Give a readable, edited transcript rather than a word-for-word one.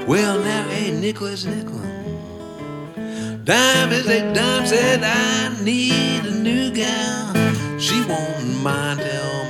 Well, now a nickel is a nickel. Dime is a dime. Said I need a new gal. She won't mind till